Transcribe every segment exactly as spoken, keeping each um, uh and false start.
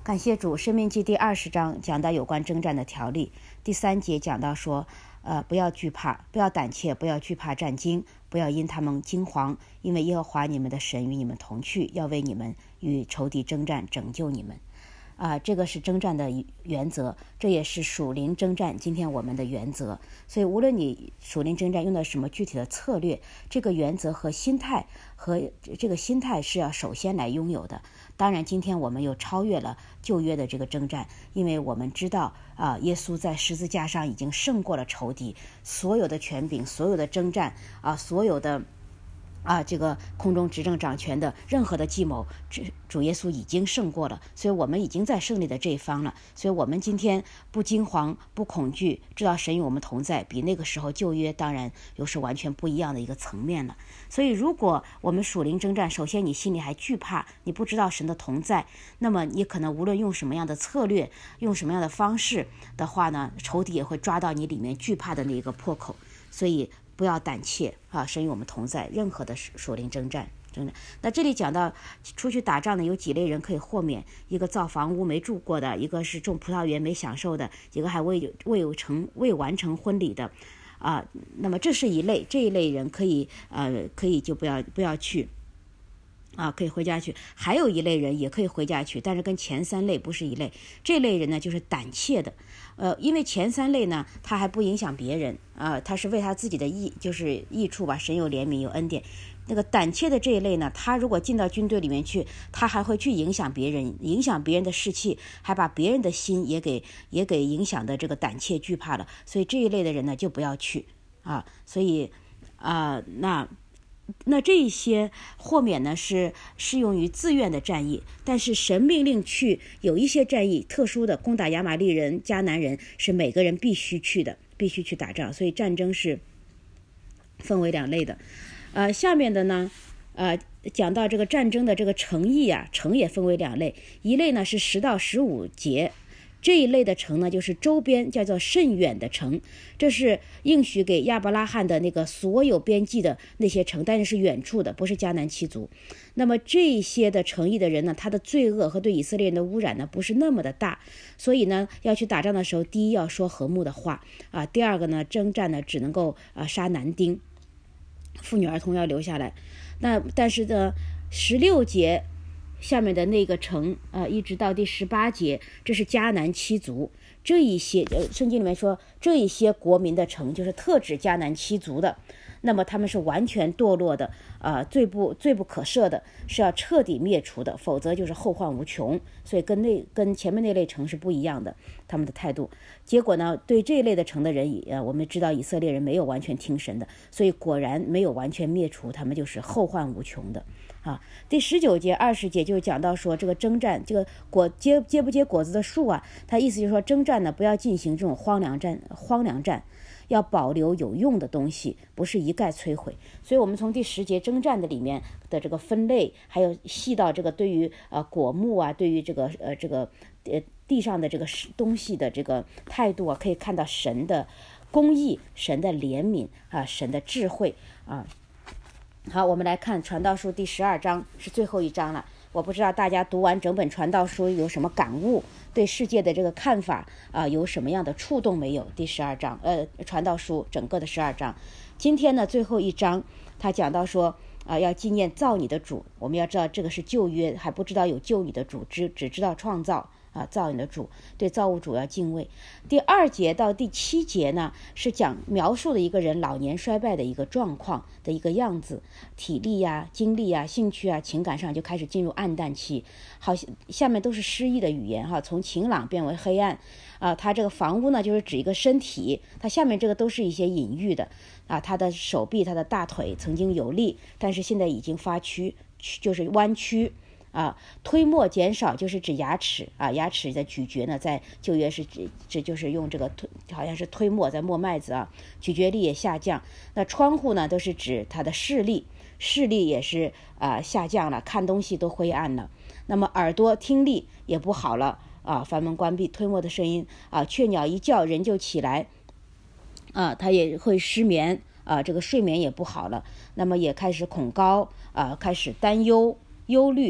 感谢主。申命记第二十章讲到有关征战的条例，第三节讲到说呃，不要惧怕，不要胆怯，不要惧怕战惊，不要因他们惊惶，因为耶和华你们的神与你们同去，要为你们与仇敌征战，拯救你们。啊，这个是征战的原则，这也是属灵征战今天我们的原则。所以无论你属灵征战用的什么具体的策略，这个原则和心态和这个心态是要首先来拥有的。当然今天我们又超越了旧约的这个征战，因为我们知道啊，耶稣在十字架上已经胜过了仇敌，所有的权柄，所有的征战啊，所有的啊，这个空中执政掌权的任何的计谋，主耶稣已经胜过了，所以我们已经在胜利的这一方了。所以我们今天不惊惶不恐惧，知道神与我们同在，比那个时候旧约当然又是完全不一样的一个层面了。所以如果我们属灵征战，首先你心里还惧怕，你不知道神的同在，那么你可能无论用什么样的策略，用什么样的方式的话呢，仇敌也会抓到你里面惧怕的那个破口。所以不要胆怯啊！神与我们同在，任何的属灵征战，真的。那这里讲到出去打仗的有几类人可以豁免：一个造房屋没住过的，一个是种葡萄园没享受的，一个还未未有成未完成婚礼的，啊，那么这是一类，这一类人可以呃可以就不要不要去。啊，可以回家去。还有一类人也可以回家去，但是跟前三类不是一类。这类人呢，就是胆怯的，呃，因为前三类呢，他还不影响别人啊、呃，他是为他自己的益，就是益处吧。神有怜悯，有恩典。那个胆怯的这一类呢，他如果进到军队里面去，他还会去影响别人，影响别人的士气，还把别人的心也给也给影响的这个胆怯惧怕了。所以这一类的人呢，就不要去啊。所以啊、呃，那。那这一些豁免呢是适用于自愿的战役，但是神命令去有一些战役特殊的攻打亚玛力人、迦南人是每个人必须去的，必须去打仗。所以战争是分为两类的。呃，下面的呢，呃，讲到这个战争的这个城邑啊，城也分为两类，一类呢是十到十五节。这一类的城呢，就是周边叫做甚远的城，这是应许给亚伯拉罕的那个所有边际的那些城，但是是远处的，不是迦南七族。那么这些的城邑的人呢，他的罪恶和对以色列人的污染呢，不是那么的大，所以呢，要去打仗的时候，第一要说和睦的话啊，第二个呢，征战呢只能够啊杀男丁，妇女儿童要留下来。那但是呢，十六节。下面的那个城，呃，一直到第十八节，这是迦南七族。这一些，呃，圣经里面说，这一些国民的城，就是特指迦南七族的。那么他们是完全堕落的，呃，罪不罪不可赦的，是要彻底灭除的，否则就是后患无穷。所以跟那跟前面那类城是不一样的，他们的态度。结果呢，对这一类的城的人，呃，我们知道以色列人没有完全听神的，所以果然没有完全灭除，他们就是后患无穷的。啊，第十九节、二十节就讲到说，这个征战，这个果结结不结果子的树啊，它意思就是说，征战呢不要进行这种荒凉战，荒凉战，要保留有用的东西，不是一概摧毁。所以我们从第十节征战的里面的这个分类，还有细到这个对于呃果木啊，对于这个呃这个呃地上的这个东西的这个态度啊，可以看到神的公义、神的怜悯啊、神的智慧啊。好，我们来看传道书第十二章，是最后一章了。我不知道大家读完整本传道书有什么感悟，对世界的这个看法啊、呃、有什么样的触动没有？第十二章呃传道书整个的十二章，今天呢最后一章他讲到说啊、呃、要纪念造你的主。我们要知道这个是旧约，还不知道有救你的主，只只知道创造啊，造你的主，对造物主要敬畏。第二节到第七节呢，是讲描述的一个人老年衰败的一个状况的一个样子，体力呀、精力啊、兴趣啊、情感上就开始进入暗淡期。好，下面都是诗意的语言哈，从晴朗变为黑暗啊。他这个房屋呢，就是指一个身体，他下面这个都是一些隐喻的啊。他的手臂、他的大腿曾经有力，但是现在已经发曲，就是弯曲。啊，推磨减少就是指牙齿啊，牙齿的咀嚼呢，在旧约是指这就是用这个推，好像是推磨在磨麦子啊，咀嚼力也下降。那窗户呢，都是指它的视力，视力也是啊、呃、下降了，看东西都灰暗了。那么耳朵听力也不好了啊，房门关闭，推磨的声音啊，雀鸟一叫人就起来啊，他也会失眠啊，这个睡眠也不好了。那么也开始恐高啊，开始担忧忧虑。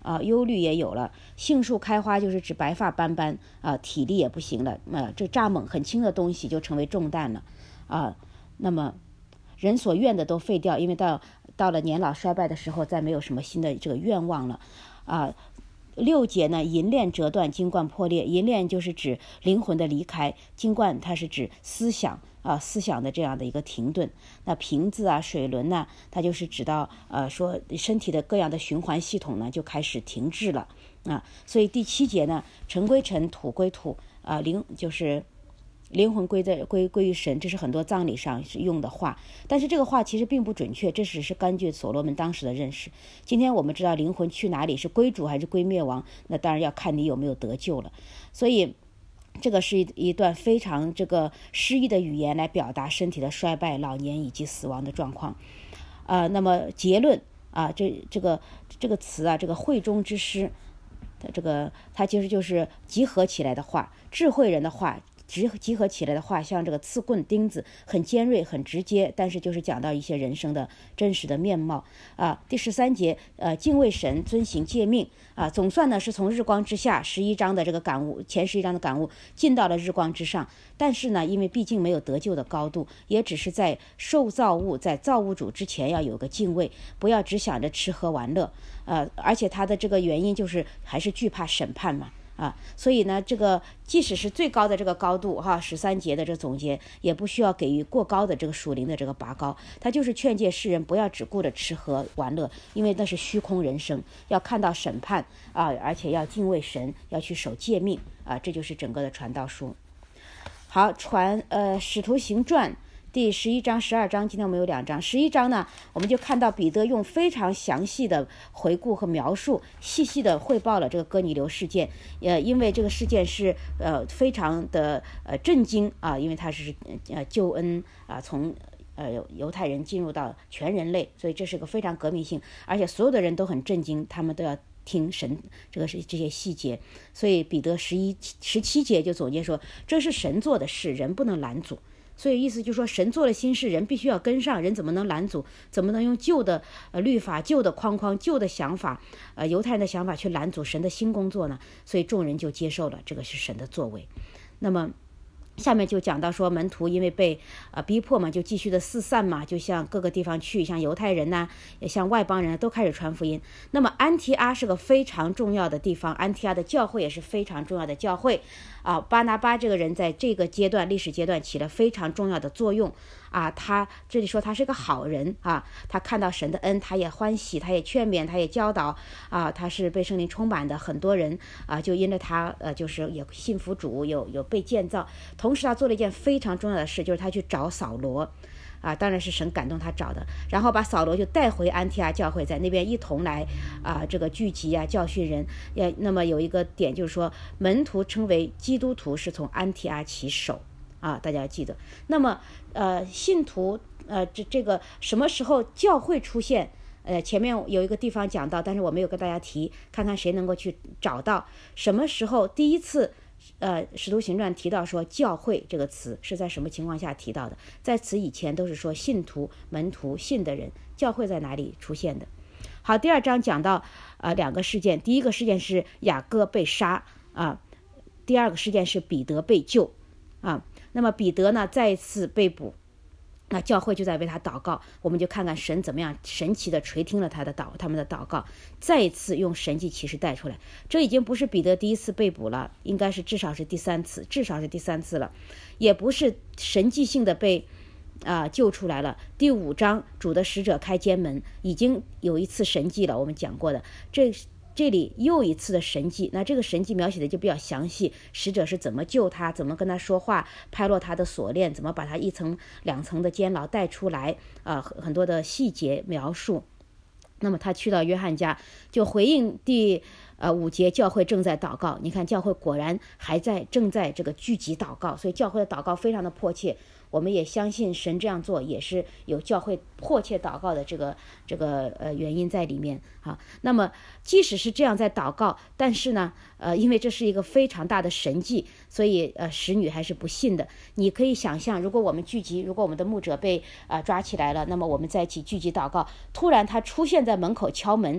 啊，忧虑也有了，杏树开花就是指白发斑斑啊，体力也不行了，啊，这蚱蜢很轻的东西就成为重担了啊。那么人所愿的都废掉，因为到到了年老衰败的时候，再没有什么新的这个愿望了啊。六节呢，银链折断，金冠破裂。银链就是指灵魂的离开，金冠它是指思想啊，思想的这样的一个停顿。那瓶子啊，水轮呢，它就是指到呃说身体的各样的循环系统呢就开始停滞了啊。所以第七节呢，尘归尘，土归土啊，灵就是灵魂归在归归于神，这是很多葬礼上是用的话，但是这个话其实并不准确，这只是根据所罗门当时的认识。今天我们知道灵魂去哪里，是归主还是归灭亡，那当然要看你有没有得救了。所以这个是一一段非常这个诗意的语言来表达身体的衰败、老年以及死亡的状况。呃，那么结论啊，这这个这个词啊，这个会中之诗，这个它其实就是集合起来的话，智慧人的话。集集合起来的话，像这个刺棍钉子，很尖锐很直接，但是就是讲到一些人生的真实的面貌啊。第十三节，呃，敬畏神，遵行诫命啊。总算呢是从日光之下十一章的这个感悟，前十一章的感悟进到了日光之上，但是呢，因为毕竟没有得救的高度，也只是在受造物在造物主之前要有个敬畏，不要只想着吃喝玩乐，呃，而且他的这个原因就是还是惧怕审判嘛。啊，所以呢，这个即使是最高的这个高度哈，十三节的这总结也不需要给予过高的这个属灵的这个拔高，他就是劝诫世人不要只顾着吃喝玩乐，因为那是虚空人生，要看到审判啊，而且要敬畏神，要去守诫命啊，这就是整个的传道书。好，传呃使徒行传。第十一章、十二章，今天我们有两章。十一章呢，我们就看到彼得用非常详细的回顾和描述，细细的汇报了这个哥尼流事件。呃，因为这个事件是呃非常的呃震惊啊，因为它是呃救恩啊，从呃犹太人进入到全人类，所以这是个非常革命性，而且所有的人都很震惊，他们都要听神这个是这些细节。所以彼得十一十七节就总结说，这是神做的事，人不能拦阻。所以意思就是说，神做了新事，人必须要跟上，人怎么能拦阻？怎么能用旧的呃律法、旧的框框、旧的想法，呃犹太人的想法去拦阻神的新工作呢？所以众人就接受了，这个是神的作为。那么下面就讲到说，门徒因为被呃逼迫嘛，就继续的四散嘛，就向各个地方去，像犹太人呐、啊，也像外邦人、啊、都开始传福音。那么安提阿是个非常重要的地方，安提阿的教会也是非常重要的教会啊。巴拿巴这个人在这个阶段历史阶段起了非常重要的作用啊。他这里说他是个好人啊，他看到神的恩，他也欢喜，他也劝勉，他也教导啊，他是被圣灵充满的，很多人啊就因着他呃就是也信服主，有有被建造。同时他做了一件非常重要的事，就是他去找扫罗啊，当然是神感动他找的，然后把扫罗就带回安提阿教会，在那边一同来啊这个聚集啊教训人。也那么有一个点就是说，门徒称为基督徒是从安提阿起手啊，大家要记得。那么呃信徒呃这这个什么时候教会出现？呃前面有一个地方讲到，但是我没有跟大家提，看看谁能够去找到什么时候第一次呃，使徒行传提到说教会这个词是在什么情况下提到的？在此以前都是说信徒、门徒、信的人，教会在哪里出现的？好，第二章讲到呃两个事件，第一个事件是雅各被杀啊，第二个事件是彼得被救啊。那么彼得呢再一次被捕，那教会就在为他祷告，我们就看看神怎么样神奇的垂听了他的祷他们的祷告，再一次用神迹奇事带出来。这已经不是彼得第一次被捕了，应该是至少是第三次，至少是第三次了，也不是神迹性的被啊、呃、救出来了。第五章主的使者开监门，已经有一次神迹了，我们讲过的。这这里又一次的神迹，那这个神迹描写的就比较详细，使者是怎么救他，怎么跟他说话，拍落他的锁链，怎么把他一层两层的监牢带出来啊、呃，很多的细节描述。那么他去到约翰家，就回应第呃五节，教会正在祷告。你看教会果然还在正在这个聚集祷告，所以教会的祷告非常的迫切。我们也相信神这样做也是有教会迫切祷告的这个这个呃原因在里面啊。那么即使是这样在祷告，但是呢呃因为这是一个非常大的神迹，所以呃使女还是不信的。你可以想象，如果我们聚集，如果我们的牧者被啊、呃、抓起来了，那么我们在一起聚集祷告，突然他出现在门口敲门，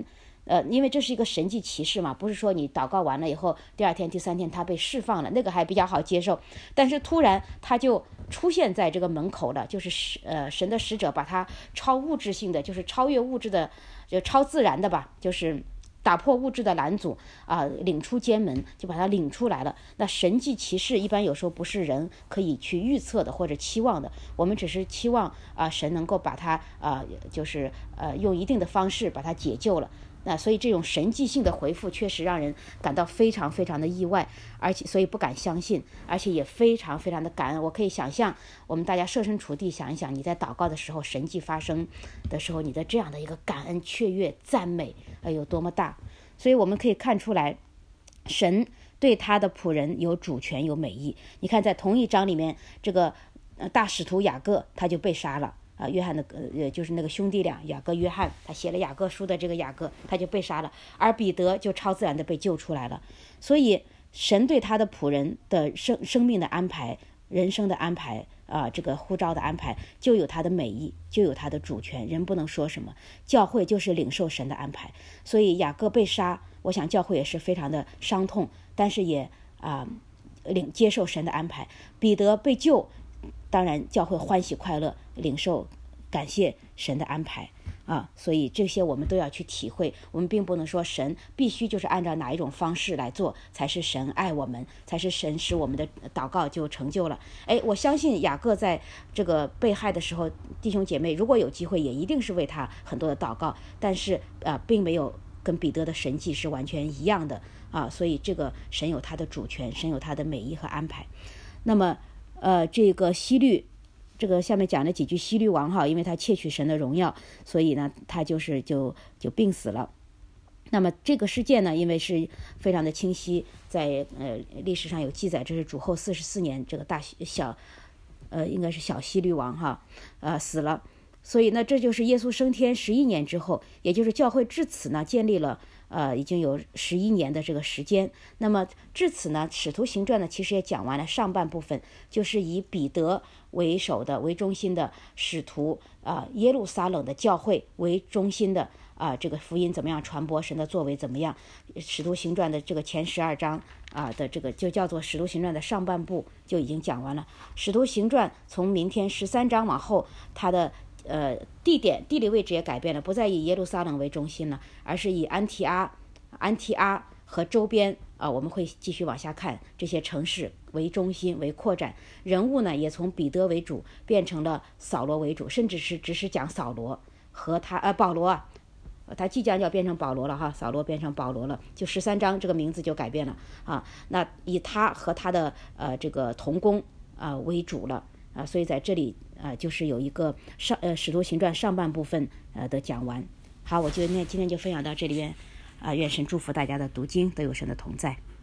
呃，因为这是一个神迹奇事嘛，不是说你祷告完了以后，第二天、第三天他被释放了，那个还比较好接受。但是突然他就出现在这个门口了，就是呃神的使者把他超物质性的，就是超越物质的，就超自然的吧，就是打破物质的拦阻啊、呃，领出监门，就把他领出来了。那神迹奇事一般有时候不是人可以去预测的或者期望的，我们只是期望啊、呃、神能够把他啊、呃、就是呃用一定的方式把他解救了。那所以这种神迹性的回复确实让人感到非常非常的意外，而且所以不敢相信，而且也非常非常的感恩。我可以想象，我们大家设身处地想一想，你在祷告的时候，神迹发生的时候，你的这样的一个感恩、雀跃、赞美，哎，有多么大！所以我们可以看出来，神对他的仆人有主权、有美意。你看，在同一章里面，这个呃大使徒雅各他就被杀了。啊，约翰的呃，就是那个兄弟俩，雅各、约翰，他写了雅各书的这个雅各，他就被杀了，而彼得就超自然的被救出来了。所以，神对他的仆人的生生命的安排、人生的安排啊、呃，这个呼召的安排，就有他的美意，就有他的主权，人不能说什么。教会就是领受神的安排，所以雅各被杀，我想教会也是非常的伤痛，但是也啊、呃、领接受神的安排。彼得被救。当然教会欢喜快乐，领受感谢神的安排啊，所以这些我们都要去体会。我们并不能说神必须就是按照哪一种方式来做才是神爱我们，才是神使我们的祷告就成就了。哎，我相信雅各在这个被害的时候，弟兄姐妹如果有机会也一定是为他很多的祷告，但是啊并没有跟彼得的神迹是完全一样的啊，所以这个神有他的主权，神有他的美意和安排。那么呃，这个希律，这个下面讲了几句希律王哈，因为他窃取神的荣耀，所以呢，他就是就就病死了。那么这个事件呢，因为是非常的清晰，在呃历史上有记载，这是主后四十四年，这个大小呃应该是小希律王哈，呃死了。所以呢，这就是耶稣升天十一年之后，也就是教会至此呢建立了呃已经有十一年的这个时间。那么至此呢，使徒行传呢其实也讲完了上半部分，就是以彼得为首的为中心的使徒啊、呃、耶路撒冷的教会为中心的啊、呃、这个福音怎么样传播，神的作为怎么样。使徒行传的这个前十二章啊、呃、的这个就叫做使徒行传的上半部就已经讲完了。使徒行传从明天十三章往后，它的呃，地点地理位置也改变了，不再以耶路撒冷为中心了，而是以安提阿、安提阿和周边啊、呃，我们会继续往下看这些城市为中心为扩展。人物呢也从彼得为主变成了扫罗为主，甚至是只是讲扫罗和他呃保罗啊，他即将要变成保罗了哈，扫罗变成保罗了，就十三章这个名字就改变了啊。那以他和他的呃这个同工啊、呃、为主了。啊，所以在这里啊、呃，就是有一个上呃《使徒行传》上半部分呃的讲完。好，我就那今天就分享到这里边啊、呃，愿神祝福大家的读经都有神的同在。